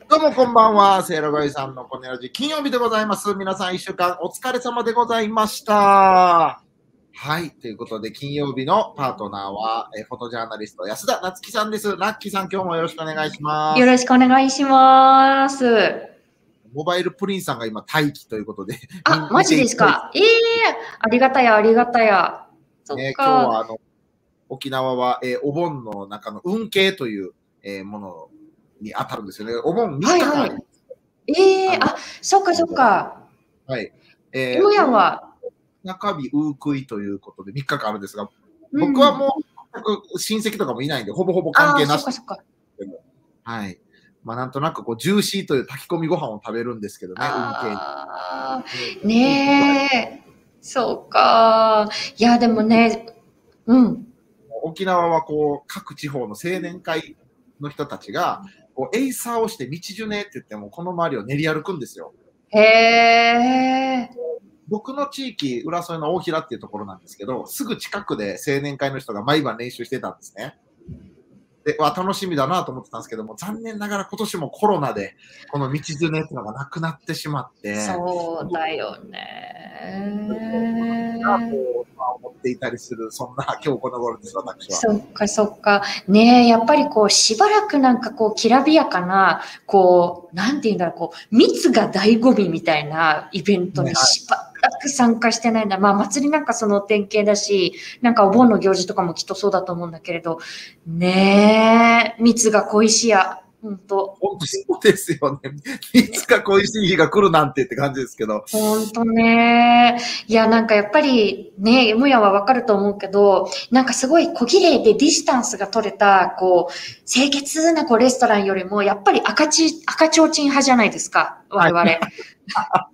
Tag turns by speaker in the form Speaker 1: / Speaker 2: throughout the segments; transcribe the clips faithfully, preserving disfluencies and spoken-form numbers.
Speaker 1: どうもこんばんは、セイラガイさんのコネラジ金曜日でございます。皆さん一週間お疲れ様でございました。はい、ということで金曜日のパートナーはえフォトジャーナリスト安田なつきさんです。なっきさん、今日もよろしくお願いします。
Speaker 2: よろしくお願いします。
Speaker 1: モバイルプリンさんが今待機ということで。
Speaker 2: あ、マジですか。ええー、ありがたや、ありがたや。そっか。
Speaker 1: ね、今日はあの沖縄は、えー、お盆の中の運慶という、えー、ものに当たるんですよね。お盆みっかかんあります。
Speaker 2: ええー、あ、そっかそっか。
Speaker 1: はい。え
Speaker 2: ー、今やは
Speaker 1: 中日ウークイということでみっかかんあるんですが、うん、僕はもう親戚とかもいないんで、ほぼほぼ関係なし。
Speaker 2: そっかそっか。
Speaker 1: はい。まあなんとなくこうジューシーという炊き込みご飯を食べるんですけどね、
Speaker 2: 運慶に。ねえ、そうか。いやでもね、うん。
Speaker 1: 沖縄はこう各地方の青年会の人たちがこうエイサーをして道ジュネって言ってもこの周りを練り歩くんですよ。
Speaker 2: へえ。
Speaker 1: 僕の地域、浦添の大平っていうところなんですけど、すぐ近くで青年会の人が毎晩練習してたんですね。で、わ、楽しみだなと思ってたんですけども、残念ながら今年もコロナで、この道連れっていうのがなくなってしまって。
Speaker 2: そうだよね。
Speaker 1: 思っていたりする、そんな今日この頃です、私は。
Speaker 2: そっかそっか。ねえ、やっぱりこう、しばらくなんかこう、きらびやかな、こう、なんていうんだろう、こう、密が醍醐味みたいなイベントにしばらく参加してないんだ。まあ、祭りなんかその典型だし、なんかお盆の行事とかもきっとそうだと思うんだけれど、ねえ、密が恋しや。本当。
Speaker 1: 本当そうですよね。いつか恋しい日が来るなんてって感じですけど。
Speaker 2: 本当ね。いや、なんかやっぱりね、むやはわかると思うけど、なんかすごい小綺麗でディスタンスが取れた、こう、清潔なこうレストランよりも、やっぱり赤ち、赤ちょうちん派じゃないですか、我々。はい、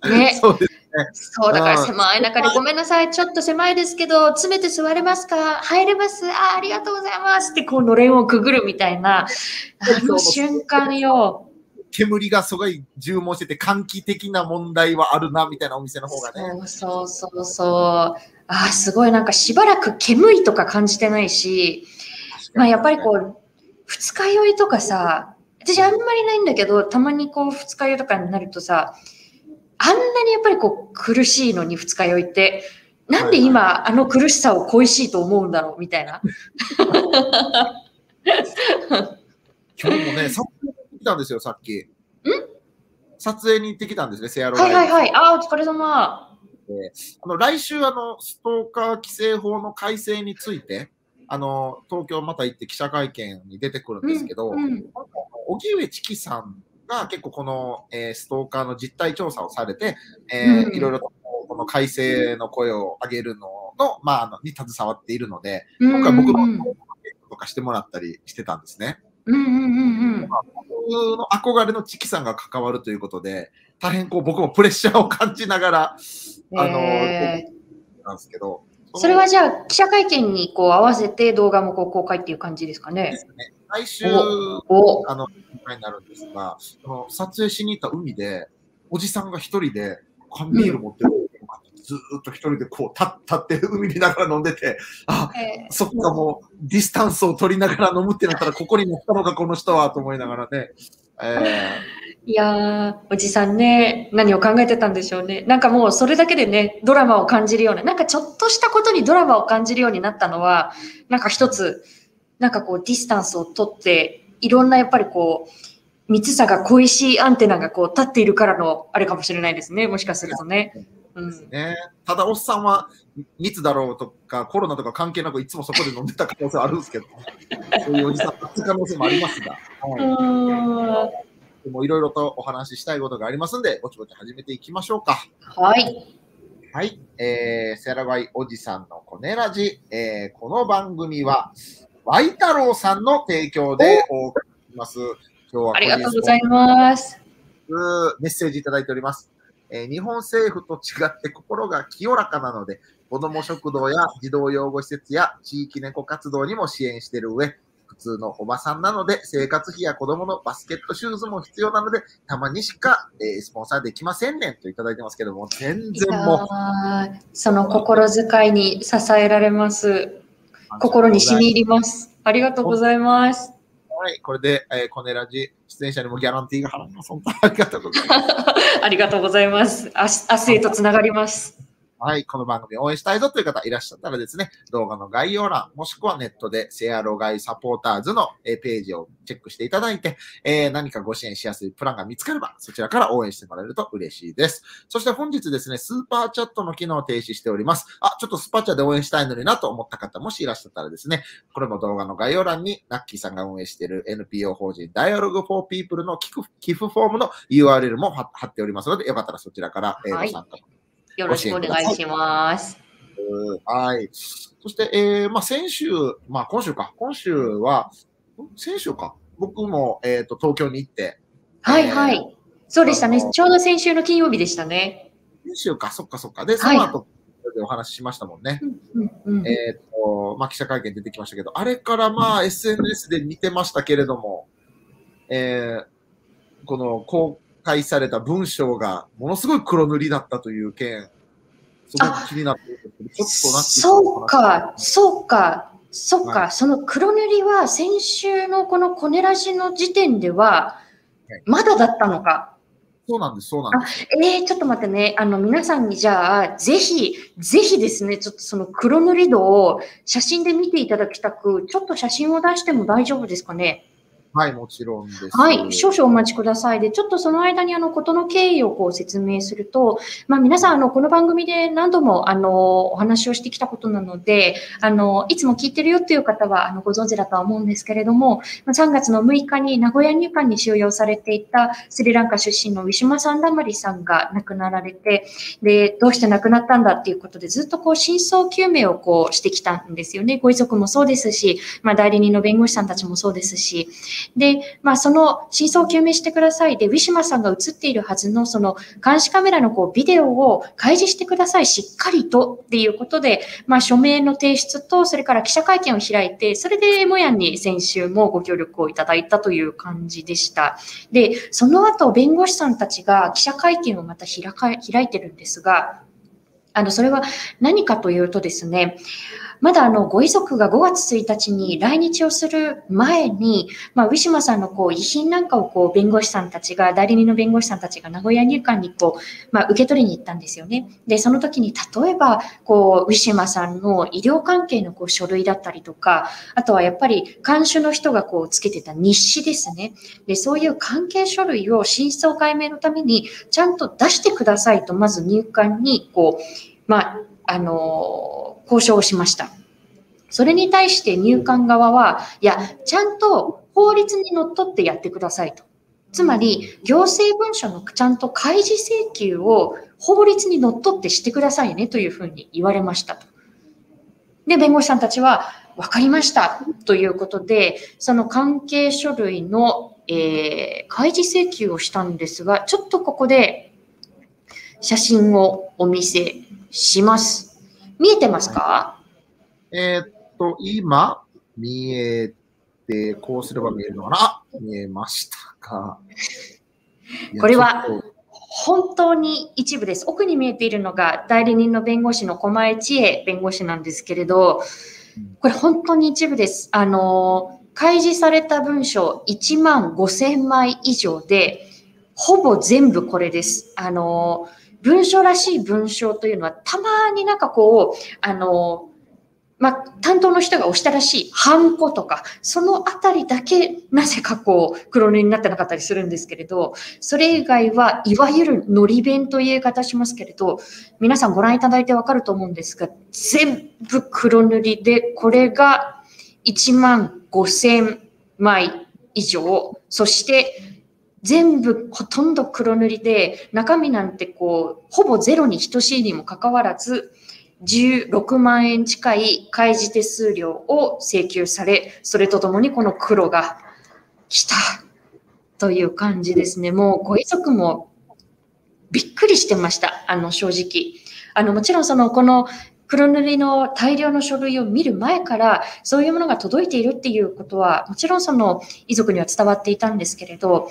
Speaker 2: ね。
Speaker 1: そうですね。
Speaker 2: そう、だから狭い中でごめんなさい、ちょっと狭いですけど、詰めて座れますか？入れます？あ、ありがとうございますって、こう、のれんをくぐるみたいな、あの瞬間よ。
Speaker 1: 煙がすごい充満してて、換気的な問題はあるな、みたいなお店の方がね。
Speaker 2: そうそうそうそう。あ、すごいなんかしばらく煙いとか感じてないし、まあやっぱりこう、二日酔いとかさ、私あんまりないんだけど、たまにこう二日酔いとかになるとさ、あんなにやっぱりこう苦しいのに二日酔いって、なんで今、はいはい、あの苦しさを恋しいと思うんだろうみたいな。
Speaker 1: 今日もね、撮影に行ってきたんですよ、さっき。ん撮影に行ってきたんですね、セアロ
Speaker 2: ライブ。はいはいはい。ああ、お疲れ様。
Speaker 1: あの来週あの、ストーカー規制法の改正について、あの東京また行って記者会見に出てくるんですけど、荻、うんうん、上チキさんが結構この、えー、ストーカーの実態調査をされて、えーうん、いろいろとこの改正の声を上げるのの、まあ、あのに携わっているので、今回僕のとかしてもらったりしてたんですね。
Speaker 2: うんうんうんうん。
Speaker 1: 僕の憧れのチキさんが関わるということで、大変こう僕もプレッシャーを感じながら、あの、えー、なんですけど。
Speaker 2: それはじゃあ、記者会見にこう合わせて動画もこう公開っていう感じですかね。
Speaker 1: ですね。来週、あの、公開になるんですが、その撮影しに行った海で、おじさんが一人で缶ビール持ってる、うん、ずっと一人でこう立って海見ながら飲んでて、あ、えー、そっかもうディスタンスを取りながら飲むってなったらここに乗ったのかこの人はと思いながらね。
Speaker 2: えー、いやー、おじさんね、何を考えてたんでしょうね。なんかもうそれだけでね、ドラマを感じるような、なんかちょっとしたことにドラマを感じるようになったのは、なんか一つ、なんかこうディスタンスを取って、いろんなやっぱりこう、密さが恋しいアンテナがこう立っているからのあれかもしれないですね、もしかするとね。
Speaker 1: うんね、ただおっさんは密だろうとかコロナとか関係なくいつもそこで飲んでた可能性あるんですけど、そういうおじさんの可能性もありますが、はい、もういろいろとお話ししたいことがありますんで、ぼちぼち始めていきましょうか。
Speaker 2: はい。
Speaker 1: はい、えー、セラバイおじさんのコネラジ、えー、この番組はワイ太郎さんの提供でお送りします。
Speaker 2: 今日はありがとうございます。
Speaker 1: メッセージいただいております。えー、日本政府と違って心が清らかなので、子ども食堂や児童養護施設や地域猫活動にも支援している上、普通のおばさんなので生活費や子どものバスケットシューズも必要なので、たまにしか、えー、スポンサーできませんねんといただいてますけども、全然も
Speaker 2: う。その心遣いに支えられます。心に染み入ります。ありがとうございます。
Speaker 1: はい、これで、えー、コネラジ出演者にもギャランティーが払います。本当ありがとうございます。
Speaker 2: ありがとうございます。明日へとつながります。
Speaker 1: はい、この番組を応援したいぞという方いらっしゃったらですね、動画の概要欄、もしくはネットでセアロガイサポーターズのページをチェックしていただいて、えー、何かご支援しやすいプランが見つかれば、そちらから応援してもらえると嬉しいです。そして本日ですね、スーパーチャットの機能を停止しております。あ、ちょっとスパチャで応援したいのになと思った方もしいらっしゃったらですね、これも動画の概要欄にナッキーさんが運営している エヌピーオー 法人 Dialogue for People の寄付、寄付フォームの ユーアールエル も貼っておりますので、よかったらそちらから、えー、ご参加。
Speaker 2: よろしくお願いします。
Speaker 1: はい。そして、えー、まあ、先週、まあ、今週か。今週は、先週か。僕も、えっと、東京に行って。
Speaker 2: はいはい。えー、そうでしたね。ちょうど先週の金曜日でしたね。
Speaker 1: 先週か、そっかそっか。で、その後、でお話ししましたもんね。うんうんうん、えっと、まあ、記者会見出てきましたけど、あれからまあ、エスエヌエス で見てましたけれども、えー、この公開された文章がものすごい黒塗りだったという件、すごく気になってるんですけど、ちょっとなって
Speaker 2: そうか、そうか、そうか、はい、その黒塗りは先週のこのコネラジの時点では、まだだったのか。
Speaker 1: そうなんです、そうなんです。
Speaker 2: えー、ちょっと待ってね、あの皆さんにじゃあ、ぜひ、ぜひですね、ちょっとその黒塗り度を写真で見ていただきたく、ちょっと写真を出しても大丈夫ですかね。
Speaker 1: はい、もちろんです。
Speaker 2: はい、少々お待ちください。で、ちょっとその間にあのことの経緯をこう説明すると、まあ、皆さんあのこの番組で何度もあのお話をしてきたことなので、あのいつも聞いてるよという方はあのご存知だとは思うんですけれども、さんがつのむいかに名古屋入管に収容されていたスリランカ出身のウィシュマ・サンダマリさんが亡くなられて、で、どうして亡くなったんだっていうことでずっとこう真相究明をこうしてきたんですよね。ご遺族もそうですし、まあ、代理人の弁護士さんたちもそうですし、で、まあ、その真相を究明してくださいで、ウィシュマさんが映っているはずのその監視カメラのこうビデオを開示してください、しっかりとっていうことで、まあ、署名の提出と、それから記者会見を開いて、それでもやんに先週もご協力をいただいたという感じでした。で、その後、弁護士さんたちが記者会見をまた開か開いてるんですが、あの、それは何かというとですね、まだあのご遺族がごがつついたちに来日をする前に、まあ、ウィシュマさんのこう遺品なんかをこう弁護士さんたちが、代理人の弁護士さんたちが名古屋入管にこう、まあ、受け取りに行ったんですよね。で、その時に例えばこうウィシュマさんの医療関係のこう書類だったりとか、あとはやっぱり看守の人がこうつけてた日誌ですね。で、そういう関係書類を真相解明のためにちゃんと出してくださいと、まず入管にこう、まあ、あの、交渉をしました。それに対して入管側は、いや、ちゃんと法律にのっとってやってくださいと。つまり、行政文書のちゃんと開示請求を法律にのっとってしてくださいねというふうに言われましたと。で、弁護士さんたちは、わかりましたということで、その関係書類の、えー、開示請求をしたんですが、ちょっとここで写真をお見せします。見えてますか？
Speaker 1: えー、っと、今、見えて、こうすれば見えるのかな？あ、見えましたか。
Speaker 2: これは本当に一部です。奥に見えているのが代理人の弁護士の駒江千恵弁護士なんですけれど、これ本当に一部です。あの、開示された文書いちまんごせんまい以上で、ほぼ全部これです。あの、文書らしい文章というのはたまになんかこう、あの、まあ、担当の人が押したらしいハンコとか、そのあたりだけなぜかこう黒塗りになってなかったりするんですけれど、それ以外はいわゆるのり弁という言い方しますけれど、皆さんご覧いただいてわかると思うんですが、全部黒塗りで、これがいちまんごせんまい以上、そして全部ほとんど黒塗りで、中身なんてこう、ほぼゼロに等しいにもかかわらず、じゅうろくまんえん近い開示手数料を請求され、それとともにこの黒が来たという感じですね。もうご遺族もびっくりしてました。あの、正直。あの、もちろんその、この黒塗りの大量の書類を見る前から、そういうものが届いているっていうことは、もちろんその遺族には伝わっていたんですけれど、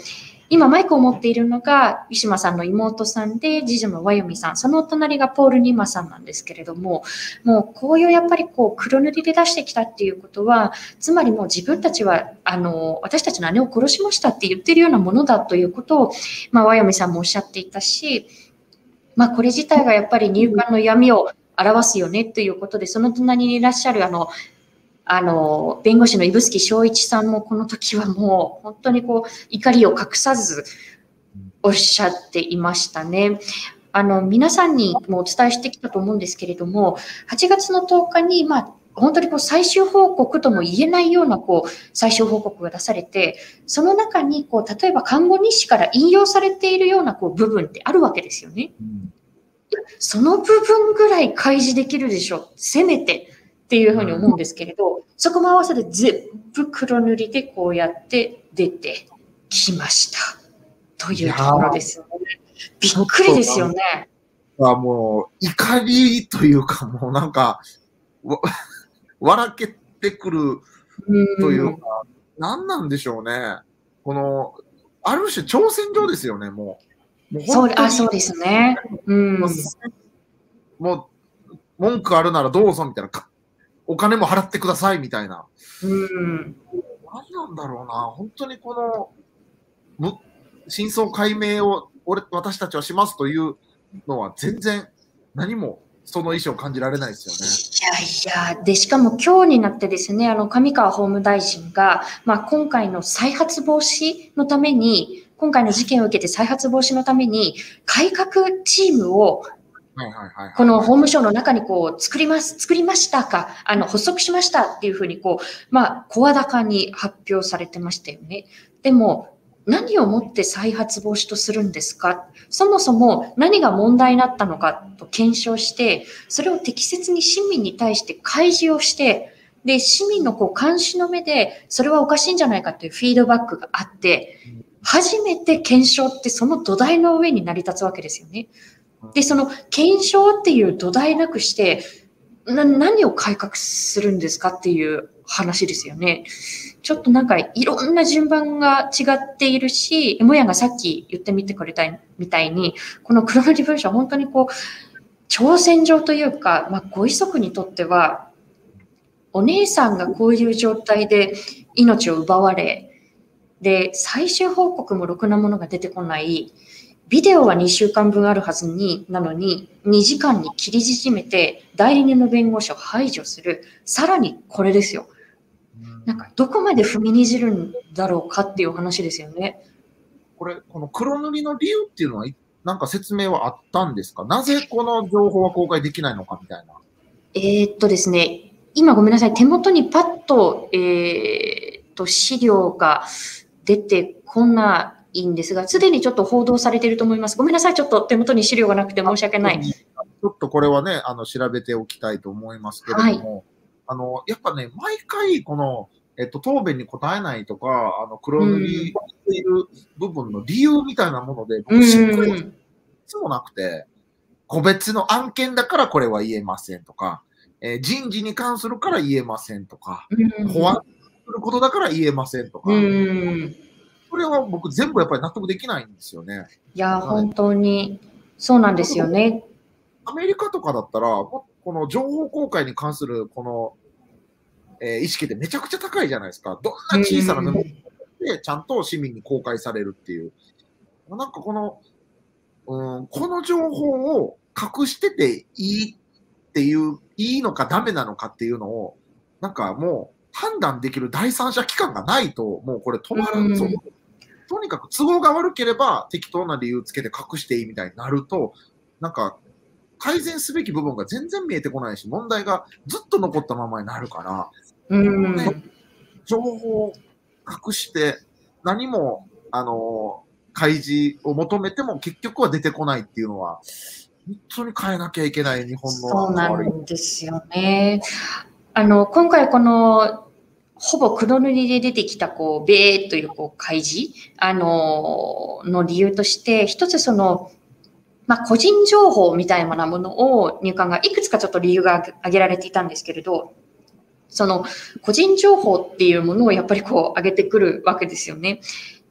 Speaker 2: 今マイクを持っているのが、ウィシュマさんの妹さんで、次女のワヨミさん、その隣がポール・ニマさんなんですけれども、もうこういうやっぱりこう黒塗りで出してきたっていうことは、つまりもう自分たちは、あの、私たちの姉を殺しましたって言ってるようなものだということを、まあ、ワヨミさんもおっしゃっていたし、まあ、これ自体がやっぱり入管の闇を表すよねということで、その隣にいらっしゃるあの、あの、弁護士の指宿正一さんもこの時はもう本当にこう怒りを隠さずおっしゃっていましたね。あの、皆さんにもお伝えしてきたと思うんですけれども、はちがつのとおかに、まあ、本当にこう最終報告とも言えないようなこう最終報告が出されて、その中にこう例えば看護日誌から引用されているようなこう部分ってあるわけですよね。うん、その部分ぐらい開示できるでしょ、せめてっていうふうに思うんですけれど、うん、そこも合わせて全部黒塗りでこうやって出てきましたというところですよね。びっくりですよね。
Speaker 1: あ、もう怒りというか、もうなんか笑けてくるというか、うん、何なんでしょうね。このある種挑戦状ですよね、もう。
Speaker 2: もうそうあそうですね。うん、
Speaker 1: もう文句あるならどうぞみたいな、お金も払ってくださいみたいな。うん、何なんだろうな、本当にこの真相解明を俺私たちはしますというのは全然何もその意思を感じられないですよね。
Speaker 2: いやいや、でしかも今日になってですね、あの上川法務大臣が、まあ、今回の再発防止のために、今回の事件を受けて再発防止のために改革チームをこの法務省の中にこう作ります、作りましたか、あの発足しましたっていうふうにこう、まあ、声高に発表されてましたよね。でも何をもって再発防止とするんですか、そもそも何が問題になったのかと検証して、それを適切に市民に対して開示をして、で市民のこう監視の目でそれはおかしいんじゃないかというフィードバックがあって、初めて検証ってその土台の上に成り立つわけですよね。でその検証っていう土台なくしてな何を改革するんですかっていう話ですよね。ちょっとなんかいろんな順番が違っているし、もやがさっき言ってみてくれたみたいに、この黒塗り文書は本当にこう挑戦状というか、まあ、ご遺族にとってはお姉さんがこういう状態で命を奪われ、で最終報告もろくなものが出てこない。ビデオはにしゅうかんぶんあるはずになのににじかんに切り縮めて代理人の弁護士を排除する。さらにこれですよ。なんかどこまで踏みにじるんだろうかっていう話ですよね。
Speaker 1: これこの黒塗りの理由っていうのはなんか説明はあったんですか？なぜこの情報は公開できないのかみたいな。
Speaker 2: えー、っとですね、今ごめんなさい、手元にパッと、えー、っと資料が出てこないんですが、すでにちょっと報道されていると思います。ごめんなさい、ちょっと手元に資料がなくて申し訳ない。
Speaker 1: ちょっとこれはね、あの調べておきたいと思いますけれども、はい、あのやっぱね、毎回この、えっと、答弁に答えないとか、あの黒塗りしている部分の理由みたいなもので、僕しっくりいつもなくて、個別の案件だからこれは言えませんとか、えー、人事に関するから言えませんとか、保安することだから言えませんとか。これは僕全部やっぱり納得できないんですよね。
Speaker 2: いや、本当にそうなんですよね。
Speaker 1: アメリカとかだったら、この情報公開に関するこの、えー、意識ってめちゃくちゃ高いじゃないですか。どんな小さなメモでちゃんと市民に公開されるっていう。なんかこの、うん、この情報を隠してていいっていう、いいのかダメなのかっていうのを、なんかもう判断できる第三者機関がないと、もうこれ止まるぞ。とにかく都合が悪ければ適当な理由つけて隠していいみたいになると、なんか改善すべき部分が全然見えてこないし、問題がずっと残ったままになるから、うん情報を隠して何も、あの、開示を求めても結局は出てこないっていうのは、本当に変えなきゃいけない日本の。
Speaker 2: そうなんですよね。あの、今回この、ほぼ黒塗りで出てきた、こう、米という、こう、開示、あの、の理由として、一つその、まあ、個人情報みたいなものを入管がいくつかちょっと理由が挙げられていたんですけれど、その個人情報っていうものをやっぱりこう上げてくるわけですよね。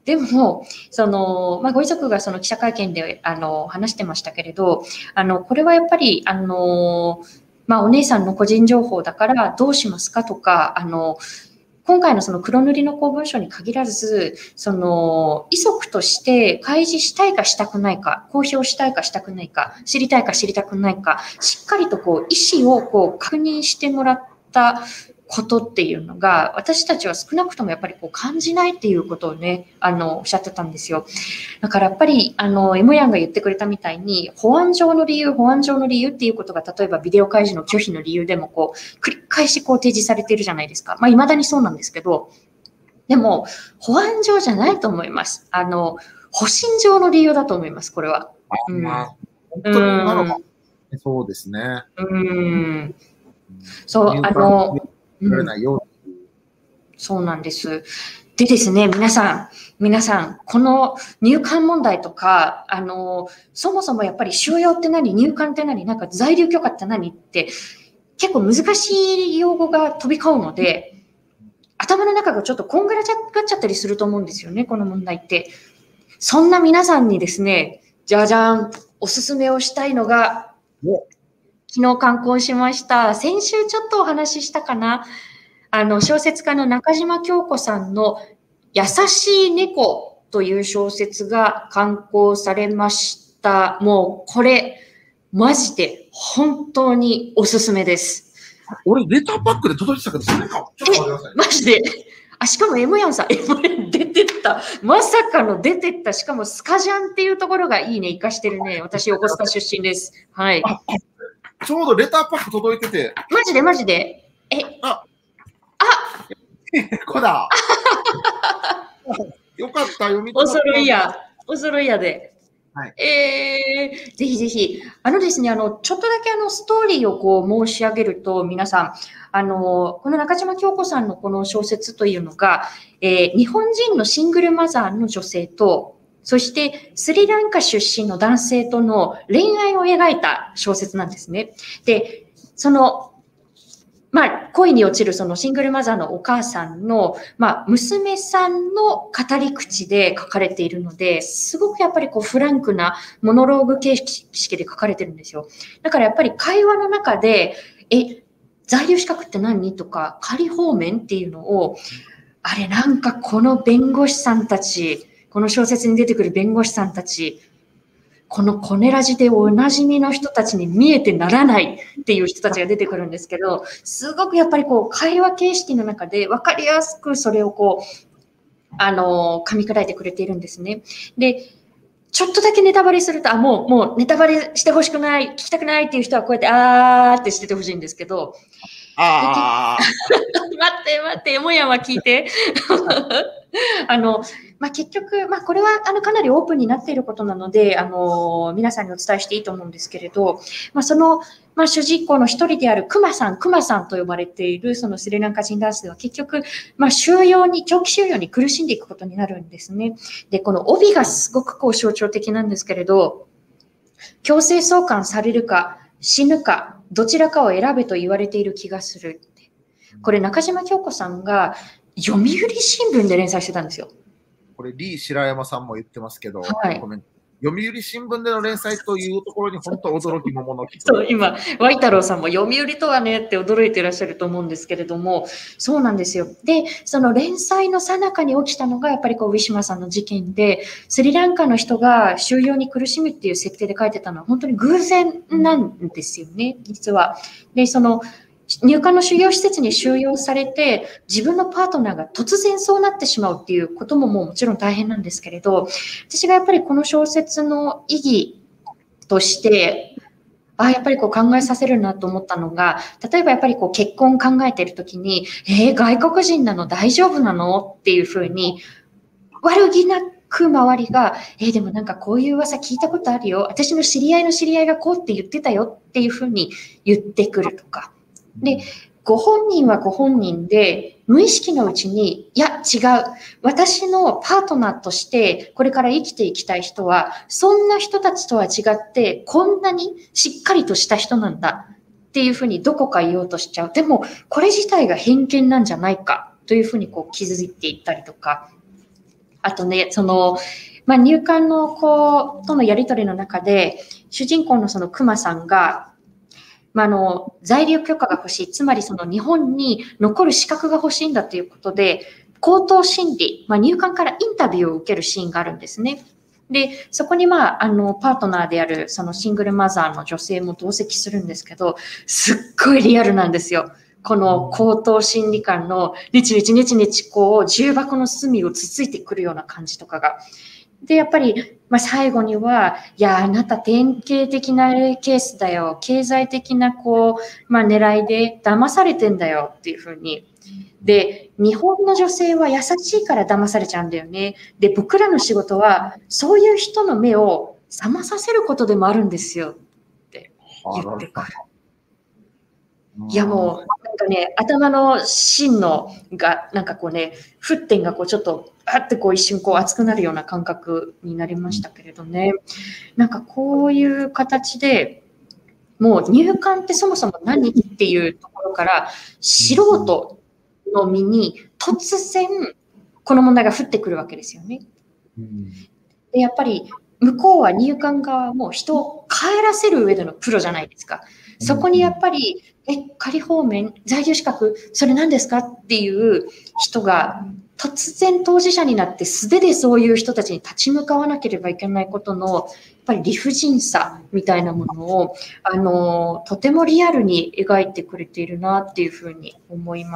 Speaker 2: でも、その、まあ、ご遺族がその記者会見で、あの、話してましたけれど、あの、これはやっぱり、あの、まあ、お姉さんの個人情報だからどうしますかとか、あの、今回のその黒塗りの公文書に限らず、その遺族として開示したいかしたくないか、公表したいかしたくないか、知りたいか知りたくないか、しっかりとこう意思をこう確認してもらったことっていうのが、私たちは少なくともやっぱりこう感じないっていうことをね、あの、おっしゃってたんですよ。だからやっぱり、あの、エモヤンが言ってくれたみたいに、保安上の理由、保安上の理由っていうことが、例えばビデオ開示の拒否の理由でも、こう、繰り返しこう提示されているじゃないですか。まあ、未だにそうなんですけど、でも、保安上じゃないと思います。あの、保身上の理由だと思います、これは。
Speaker 1: うん、まあ、本当になのか、そうですね。
Speaker 2: うん。そう、あの、うん、そうなんです。でですね、皆さん、皆さん、この入管問題とか、あの、そもそもやっぱり収容って何、入管って何、なんか在留許可って何って、結構難しい用語が飛び交うので、頭の中がちょっとこんがらがっちゃったりすると思うんですよね、この問題って。そんな皆さんにですね、じゃじゃん、おすすめをしたいのが、昨日刊行しました。先週ちょっとお話ししたかな。あの、小説家の中島京子さんの優しい猫という小説が刊行されました。もうこれ、マジで本当におすすめです。
Speaker 1: 俺、レターパックで届いてたけど、それか。ちょっと待ってください。
Speaker 2: マジで。あ、しかもエモヤンさん、エモヤン出てった。まさかの出てった。しかもスカジャンっていうところがいいね。活かしてるね。私、横須賀出身です。はい。
Speaker 1: ちょうどレターパック届いてて。
Speaker 2: マジでマジで。え、
Speaker 1: あ、
Speaker 2: あ
Speaker 1: こだ。よかった、読み
Speaker 2: お揃いや。お揃いやで。
Speaker 1: はい、
Speaker 2: えー、ぜひぜひ。あのですね、あの、ちょっとだけあの、ストーリーをこう申し上げると、皆さん、あの、この中島京子さんのこの小説というのが、えー、日本人のシングルマザーの女性と、そしてスリランカ出身の男性との恋愛を描いた小説なんですね。で、その、まあ、恋に落ちるそのシングルマザーのお母さんの、まあ、娘さんの語り口で書かれているので、すごくやっぱりこうフランクなモノローグ形式で書かれてるんですよ。だからやっぱり会話の中で、え、在留資格って何とか、仮放免っていうのを、あれなんかこの弁護士さんたち、この小説に出てくる弁護士さんたち、このコネラジでおなじみの人たちに見えてならないっていう人たちが出てくるんですけど、すごくやっぱりこう会話形式の中で分かりやすくそれをこう、あの、噛み砕いてくれているんですね。で、ちょっとだけネタバレすると、あ、もう、もうネタバレしてほしくない、聞きたくないっていう人はこうやってあーってしててほしいんですけど、
Speaker 1: あ
Speaker 2: ー待って待って、もやは聞いて。あの、まあ、結局、まあ、これはあのかなりオープンになっていることなので、あの皆さんにお伝えしていいと思うんですけれど、まあ、その、まあ、主人公の一人であるクマさん、クマさんと呼ばれているそのスリランカ人男性は結局、まあ、収容に、長期収容に苦しんでいくことになるんですね。で、この帯がすごくこう象徴的なんですけれど、強制送還されるか死ぬか、どちらかを選べと言われている気がする。これ中島京子さんが読売新聞で連載してたんですよ。
Speaker 1: これ、リー白山さんも言ってますけど、
Speaker 2: はい、
Speaker 1: 読売新聞での連載というところに本当驚きもものき
Speaker 2: そう、今、ワイ太郎さんも読売とはねって驚いていらっしゃると思うんですけれども、そうなんですよ。で、その連載の最中に起きたのが、やっぱりこう、ウィシュマさんの事件で、スリランカの人が収容に苦しむっていう設定で書いてたのは、本当に偶然なんですよね、実は。で、その、入管の収容施設に収容されて自分のパートナーが突然そうなってしまうっていうことももうもちろん大変なんですけれど、私がやっぱりこの小説の意義としてあやっぱりこう考えさせるなと思ったのが、例えばやっぱりこう結婚を考えているときに、えー、外国人なの大丈夫なのっていうふうに悪気なく周りが、えー、でもなんかこういう噂聞いたことあるよ、私の知り合いの知り合いがこうって言ってたよっていうふうに言ってくるとか。で、ご本人はご本人で、無意識のうちに、いや、違う。私のパートナーとして、これから生きていきたい人は、そんな人たちとは違って、こんなにしっかりとした人なんだっていうふうにどこか言おうとしちゃう。でも、これ自体が偏見なんじゃないかというふうにこう気づいていったりとか。 あとね、その、まあ、入管の子とのやり取りの中で、主人公のそのクマさんが、まあ、あの在留許可が欲しい、つまりその日本に残る資格が欲しいんだということで、口頭審理、まあ、入管からインタビューを受けるシーンがあるんですね。で、そこに、まあ、あのパートナーであるそのシングルマザーの女性も同席するんですけど、すっごいリアルなんですよ。この口頭審理官のネチネチネチネチこう重箱の隅をつついてくるような感じとかが。で、やっぱり、まあ、最後には、いや、あなた典型的なケースだよ。経済的な、こう、まあ、狙いで騙されてんだよっていうふうに。で、日本の女性は優しいから騙されちゃうんだよね。で、僕らの仕事は、そういう人の目を覚まさせることでもあるんですよって言ってくる。いやもう、なんかね、頭の芯のが、なんかこうね、沸点がこうちょっと、あってこう一瞬こう熱くなるような感覚になりましたけれどね。なんかこういう形で、もう入管ってそもそも何っていうところから、素人の身に突然、この問題が降ってくるわけですよね。でやっぱり、向こうは入管側も人を帰らせる上でのプロじゃないですか。そこにやっぱり、え、仮放免、在留資格、それ何ですかっていう人が突然当事者になって素手でそういう人たちに立ち向かわなければいけないことの、やっぱり理不尽さみたいなものを、あの、とてもリアルに描いてくれているなっていうふうに思います。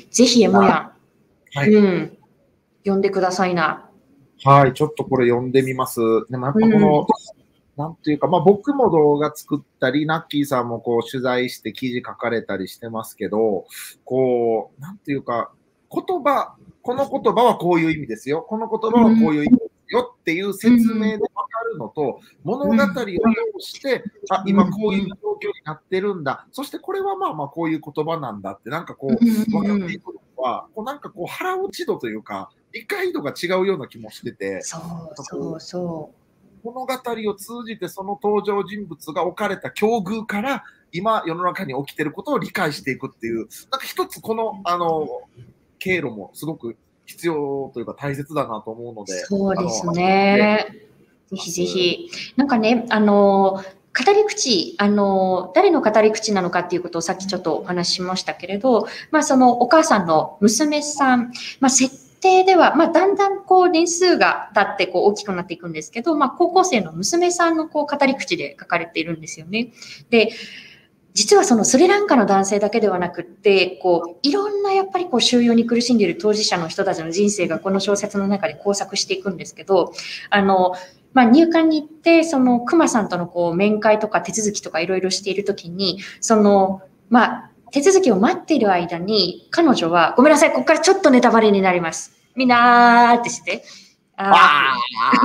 Speaker 2: ぜひエモヤン、はい、うん、読んでくださいな。
Speaker 1: はい、ちょっとこれ読んでみます。でもやっぱこの、うんなんていうか、まあ僕も動画作ったり、ナッキーさんもこう取材して記事書かれたりしてますけど、こう、なんていうか、言葉、この言葉はこういう意味ですよ。この言葉はこういう意味ですよっていう説明でわかるのと、物語を通して、あ、今こういう状況になってるんだ。そしてこれはまあまあこういう言葉なんだって、なんかこう、分かっていくのは、こうなんかこう腹落ち度というか、理解度が違うような気もしてて。
Speaker 2: そうそうそう。
Speaker 1: 物語を通じてその登場人物が置かれた境遇から今世の中に起きていることを理解していくっていう、なんか一つこのあの経路もすごく必要というか大切だなと思うので。
Speaker 2: そうですね。ぜひぜひ。なんかね、あの、語り口、あの、誰の語り口なのかっていうことをさっきちょっとお話ししましたけれど、まあそのお母さんの娘さん、まあ設定では、まあ、だんだんこう年数が経ってこう大きくなっていくんですけど、まあ、高校生の娘さんのこう語り口で書かれているんですよね。で、実はそのスリランカの男性だけではなくって、こういろんなやっぱりこう収容に苦しんでいる当事者の人たちの人生がこの小説の中で交錯していくんですけど、あの、まあ、入管に行って、そのクマさんとのこう面会とか手続きとかいろいろしているときに、その、まあ、手続きを待っている間に、彼女は、ごめんなさい、ここからちょっとネタバレになります。みんなーってして。あ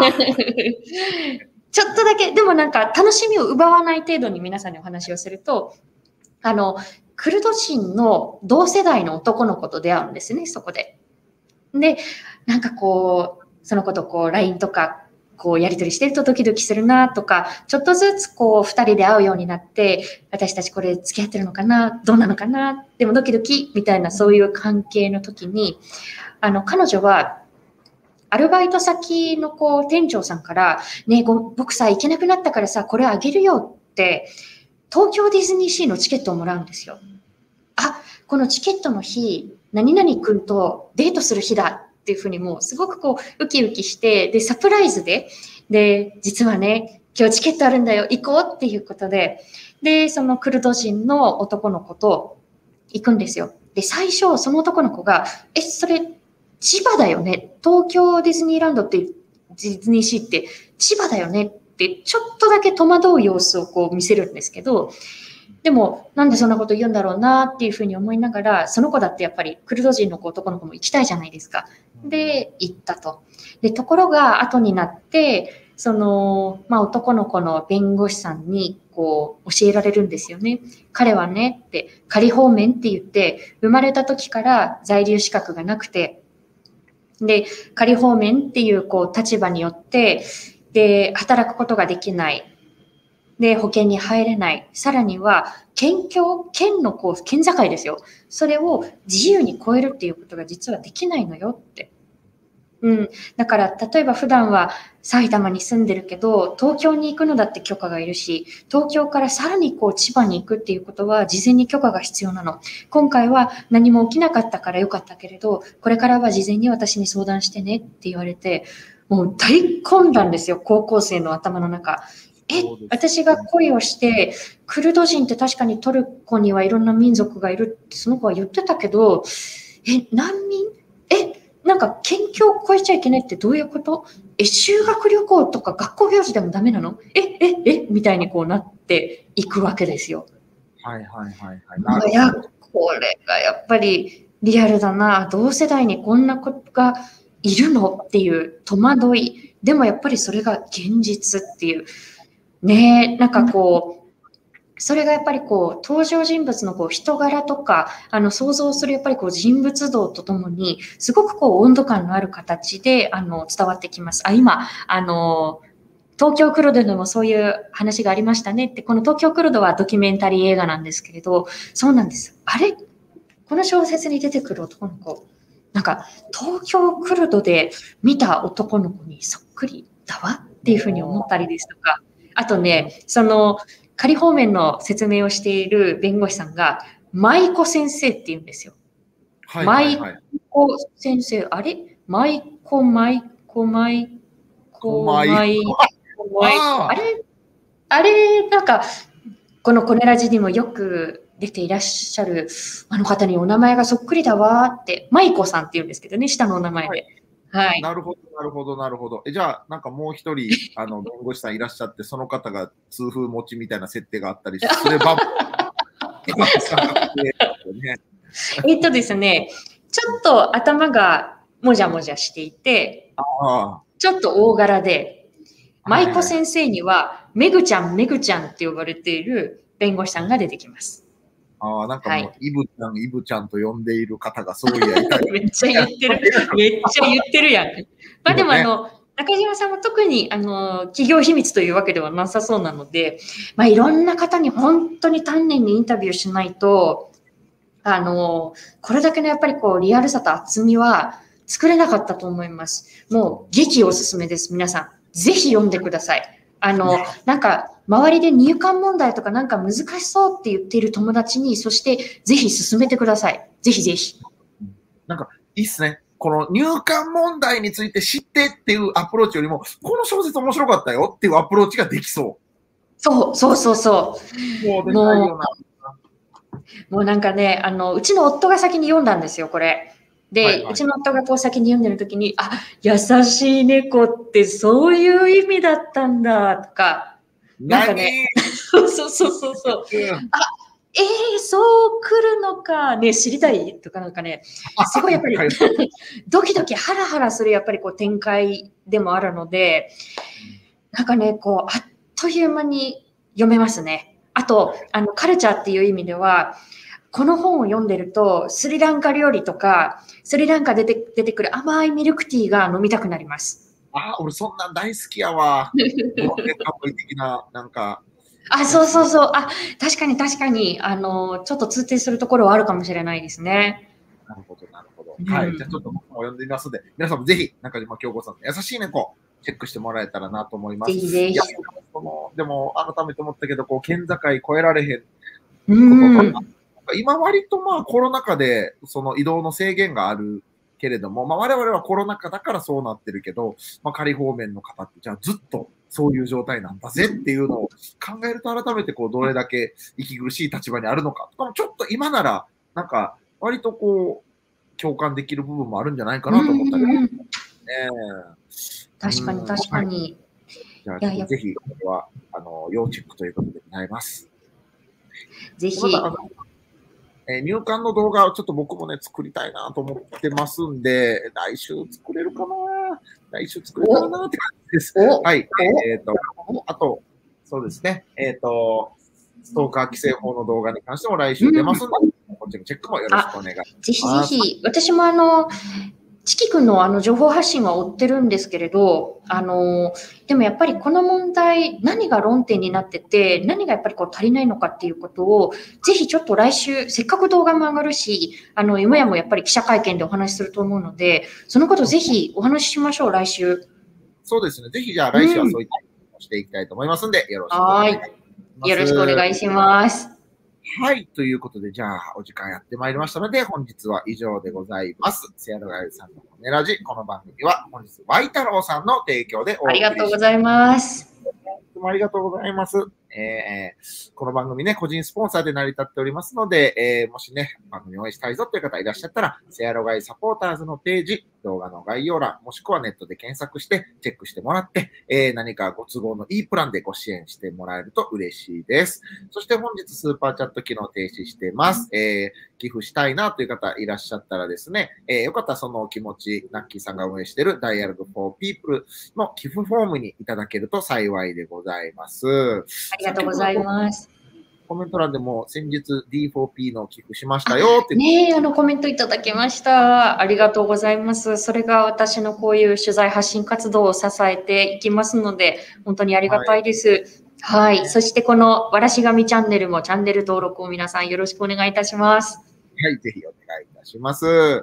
Speaker 2: ちょっとだけ、でもなんか楽しみを奪わない程度に皆さんにお話をすると、あの、クルド人の同世代の男の子と出会うんですね、そこで。で、なんかこう、その子とこう、ライン とか、こうやり取りしてるとドキドキするなとか、ちょっとずつこう二人で会うようになって、私たちこれ付き合ってるのかな、どうなのかな、でもドキドキみたいなそういう関係の時に、あの彼女はアルバイト先のこう店長さんからね、僕さ行けなくなったからさこれあげるよって東京ディズニーシーのチケットをもらうんですよ。あ、このチケットの日、何々君とデートする日だ。っていうふうにもうすごくこうウキウキして、でサプライズでで実はね今日チケットあるんだよ行こうっていうことで、でそのクルド人の男の子と行くんですよ。で最初その男の子がえそれ千葉だよね、東京ディズニーランドってディズニーシーって千葉だよねってちょっとだけ戸惑う様子をこう見せるんですけど、でもなんでそんなこと言うんだろうなっていうふうに思いながら、その子だってやっぱりクルド人の子男の子も行きたいじゃないですか。で行ったと。でところが後になってその、まあ、男の子の弁護士さんにこう教えられるんですよね。彼はねって仮放免って言って生まれた時から在留資格がなくて、で仮放免っていうこう立場によってで働くことができない。で、保険に入れない。さらには、県境、県のこう、県境ですよ。それを自由に超えるっていうことが実はできないのよって。 うん。だから、例えば普段は埼玉に住んでるけど、東京に行くのだって許可がいるし、東京からさらにこう千葉に行くっていうことは事前に許可が必要なの。今回は何も起きなかったからよかったけれど、これからは事前に私に相談してねって言われて、もう大混乱ですよ、高校生の頭の中。え、私が恋をして、クルド人って確かにトルコにはいろんな民族がいるってその子は言ってたけど、え、難民え、なんか県境を越えちゃいけないってどういうこと？え、修学旅行とか学校行事でもダメなの？え、え、えみたいにこうなっていくわけですよ。
Speaker 1: はいはいはいはい。
Speaker 2: いや、これがやっぱりリアルだな。同世代にこんな子がいるのっていう戸惑い。でもやっぱりそれが現実っていう。ねえ、なんかこう、それがやっぱりこう登場人物のこう人柄とかあの想像するやっぱりこう人物像とともにすごくこう温度感のある形であの伝わってきます。あ、今あの東京クロドでもそういう話がありましたねって、この東京クロドはドキュメンタリー映画なんですけれど、そうなんです。あれこの小説に出てくる男の子、なんか東京クロドで見た男の子にそっくりだわっていうふうに思ったりですとか、あとね、その仮放免の説明をしている弁護士さんが、舞子先生って言うんですよ。
Speaker 1: はいはいはい、
Speaker 2: 舞子先生、あれ舞子、舞子、舞子、舞子、あれあれ、なんか、このコネラジにもよく出ていらっしゃるあの方にお名前がそっくりだわって、舞子さんって言うんですけどね、下のお名前で。はいはい、
Speaker 1: なるほど、なるほど、なるほど。え、じゃあ、なんかもう一人、あの、弁護士さんいらっしゃって、その方が痛風持ちみたいな設定があったりすれば、
Speaker 2: えっとですね、ちょっと頭がもじゃもじゃしていて、
Speaker 1: あ
Speaker 2: ちょっと大柄で、舞子先生には、めぐちゃん、めぐちゃんって呼ばれている弁護士さんが出てきます。
Speaker 1: ああ、なんかもう、はい、イブちゃん、イブちゃんと呼んでいる方がそういやいたり。
Speaker 2: めっちゃ言ってる。めっちゃ言ってるやん。まあでもあの、中島さんは特にあの企業秘密というわけではなさそうなので、まあ、いろんな方に本当に丹念にインタビューしないと、あの、これだけのやっぱりこうリアルさと厚みは作れなかったと思います。もう劇おすすめです。皆さん。ぜひ読んでください。あの、なんか、周りで入管問題とかなんか難しそうって言っている友達に、そしてぜひ進めてください。ぜひぜひ。
Speaker 1: なんか、いいっすね。この入管問題について知ってっていうアプローチよりも、この小説面白かったよっていうアプローチができそう。
Speaker 2: そう、そうそうそう。もう、もうもうなんかね、あの、うちの夫が先に読んだんですよ、これ。で、はいはい、うちの夫がこう先に読んでる時に、あ、優しい猫ってそういう意味だったんだ、とか。なんかね、そうそうそうそう。あ、えー、そう来るのか、ね、知りたいとかなんかね、すごいやっぱり、ドキドキハラハラするやっぱりこう展開でもあるので、なんかね、こう、あっという間に読めますね。あと、あの、カルチャーっていう意味では、この本を読んでると、スリランカ料理とか、スリランカで出て、出てくる甘いミルクティーが飲みたくなります。
Speaker 1: あ、俺そんなん大好きやわ。的な、なんか。
Speaker 2: あ、そうそうそう。あ、確かに確かに、あの、ちょっと通底するところはあるかもしれないですね。
Speaker 1: なるほど、なるほど。うん、はい。じゃあちょっと僕も読んでみますので、皆さんもぜひ、中島京子さんの優しい猫、チェックしてもらえたらなと思います。
Speaker 2: ぜひぜひ。
Speaker 1: でも、改めて思ったけど、こう、県境越えられへんこと
Speaker 2: うん
Speaker 1: 今割とまあコロナ禍でその移動の制限があるけれども、まあ我々はコロナ禍だからそうなってるけど、まあ仮放免の方ってじゃあずっとそういう状態なんだぜっていうのを考えると改めてこうどれだけ息苦しい立場にあるのかとかもちょっと今ならなんか割とこう共感できる部分もあるんじゃないかなと思ったけど、ね、
Speaker 2: 確かに確かに。
Speaker 1: じゃあぜひこれはあの要チェックということでございます。
Speaker 2: ぜひ。
Speaker 1: えー、入管の動画をちょっと僕もね、作りたいなと思ってますんで、来週作れるかな来週作れるかなって感じです。はい。えっ、ー、と、あと、そうですね。えっ、ー、と、ストーカー規制法の動画に関しても来週出ますので、うん、こっちのチェックもよろしくお願いします。
Speaker 2: ぜひぜひ、私もあの、 チキ君のあの情報発信は追ってるんですけれど、あの、でもやっぱりこの問題、何が論点になってて、何がやっぱりこう足りないのかっていうことを、ぜひちょっと来週、せっかく動画も上がるし、あの、よもやもやっぱり記者会見でお話しすると思うので、そのことぜひお話ししましょう、来週。
Speaker 1: そうですね。ぜひじゃあ来週はそういったことをしていきたいと思いますので、うん、よろしくお願いします。
Speaker 2: はい。よろしくお願いします。
Speaker 1: はい。ということで、じゃあ、お時間やってまいりましたので、本日は以上でございます。せやろがゆさんの骨ラジ。この番組は、本日、ワイ太郎さんの提供でお送りします。
Speaker 2: ありがとうございます。
Speaker 1: いつもありがとうございます。えー、この番組ね、個人スポンサーで成り立っておりますので、えー、もしね、番組を応援したいぞという方いらっしゃったら、せやろがいサポーターズのページ、動画の概要欄、もしくはネットで検索してチェックしてもらって、えー、何かご都合のいいプランでご支援してもらえると嬉しいです。そして本日スーパーチャット機能停止してます。えー、寄付したいなという方いらっしゃったらですね、えー、よかったらそのお気持ち、ナッキーさんが運営している Dialogue for People の寄付フォームにいただけると幸いでございます。
Speaker 2: ありがとうございます。
Speaker 1: コメント欄でも先日 ディーフォーピー の寄付しましたよって
Speaker 2: ねえ、あのコメントいただきました。ありがとうございます。それが私のこういう取材発信活動を支えていきますので、本当にありがたいです。はい。はい、そしてこのわらしがみチャンネルもチャンネル登録を皆さんよろしくお願いいたします。
Speaker 1: はい、ぜひお願いいたします。はい、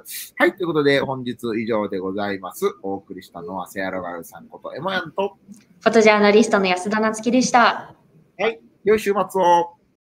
Speaker 1: ということで本日以上でございます。お送りしたのはせやろがゆさんことエモヤンと、
Speaker 2: フォトジャーナリストの安田なつきでした。
Speaker 1: はい、良い週末を。